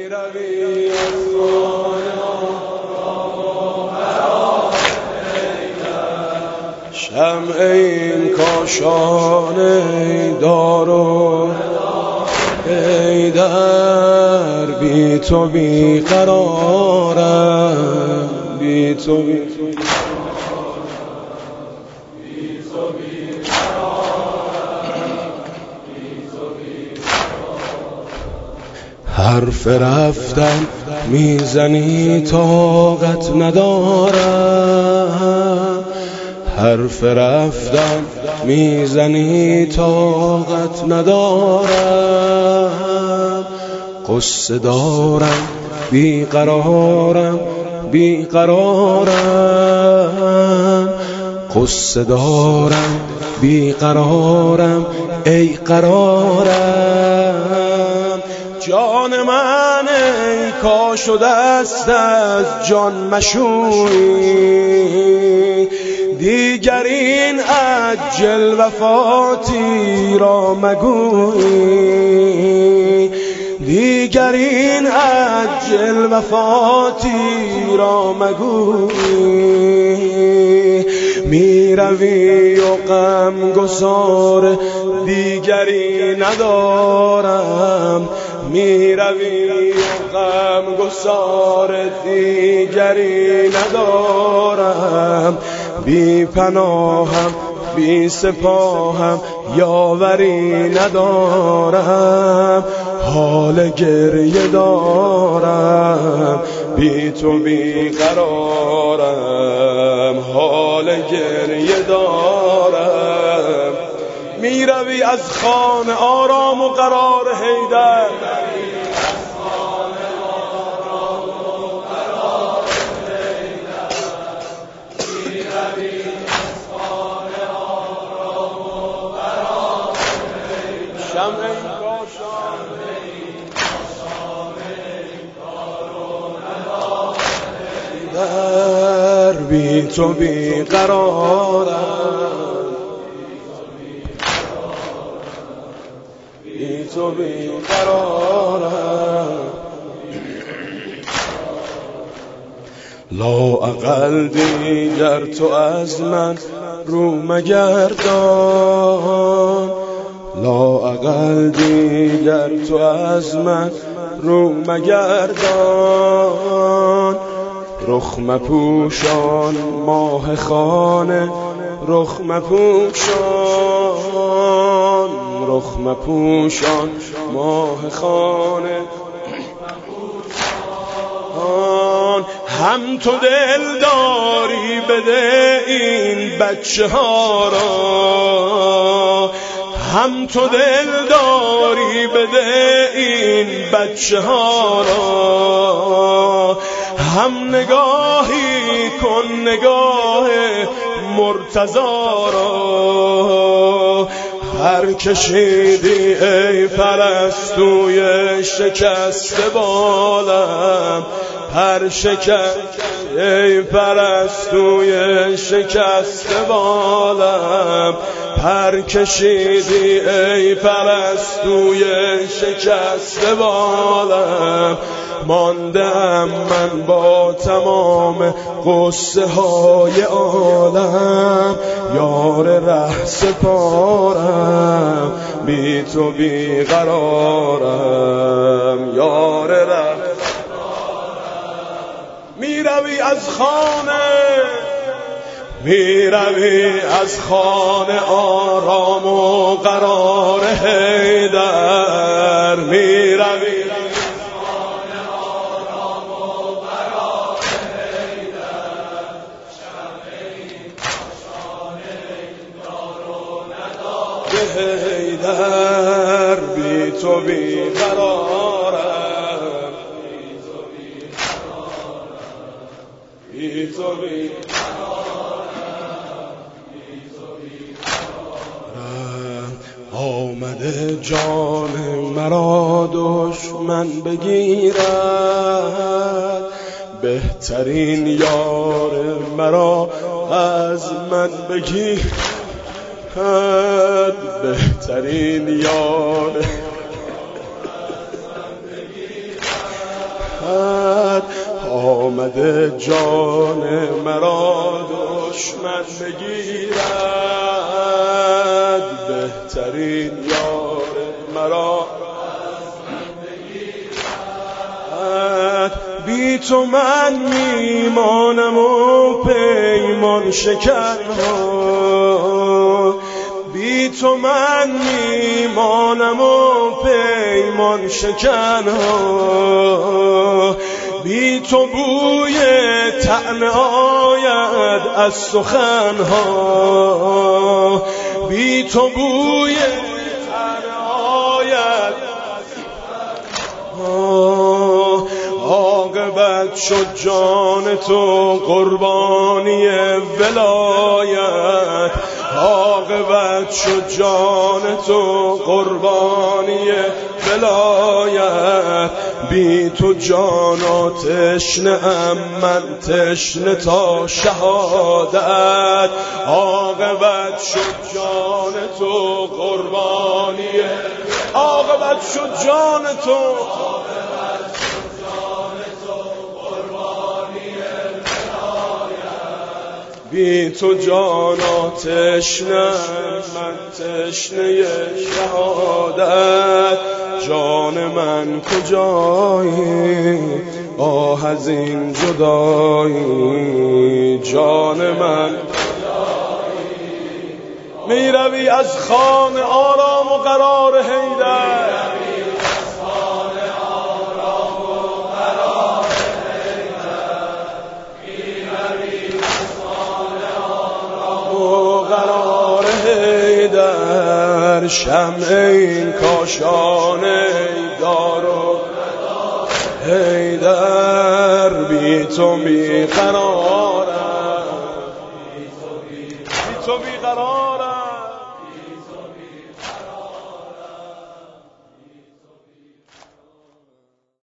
روی از خانه شمع این کاشانه دارو ای در بی تو بی قرارم بی تو بی حرف رفتن میزنی طاقت ندارم حرف رفتن میزنی طاقت ندارم قصه دارم بیقرارم بیقرارم قصه دارم بیقرارم ای قرارم جان من ای کاش و دست از جان مشوی دیگر این عجل وفاتی را مگوی دیگر این عجل وفاتی را مگوی می روی و غم گسار دیگری ندارم می روی و غم گسار دیگری ندارم بی پناهم بی سپاهم یاوری ندارم حال گریه دارم بی تو بی قرارم حال گریه دارم می روی از خانه آرام و قرار حیدر در بی تو بی قرارم بی تو بی قرارم لااقل دیگر تو از من رو مگردان لااقل دیگر تو از من رو مگردان رخ مپوشان ماه خانه رخ مپوشان رخ مپوشان ماه خانه هم تو دل داری بده این بچه ها را هم تو دل داری بده این بچه ها را هم نگاهی کن نگاه مرتضا را پر کشیدی ای پرستوی شکسته بالم پر شکست ای پرستوی شکسته بالم پر کشیدی ای پرستوی شکسته بالم ماندم من با تمام قصه های عالم یار ره سپارم بی تو بی قرارم یار ره می روی از خانه می روی از خانه آرام و قرار حیدر می روی حیدر بی تو بی قرارم بی تو بی قرارم آمده جان مرا دشمن بگیرد بهترین یار مرا از من بگیرد بهترین یار آمده جان مرا دشمن بگیرد، بهترین یار مرا بی تو من میمانم و پیمان شکن ها، بی تو من میمانم و پیمان شکن ها، بی تو بوی طعنه آید از سخن ها، بی تو بوی طعنه آید از سخن ها. عاقبت شد جان تو قربانی ولایت، عاقبت شد جان تو قربانی ولایت، بی تو جانا تشنه ام من تشنه تا شهادت، عاقبت شد جان تو قربانی، عاقبت شد جان تو، بی تو جانا تشنه من تشنه شهادت، جان من کجایی آه از این جدایی، جان من می روی از خانه آرام و قرار حیدر، قرار حیدر، شمع این کاشانه دار و حیدر، بی تو بی قرارم، بی تو بی قرارم.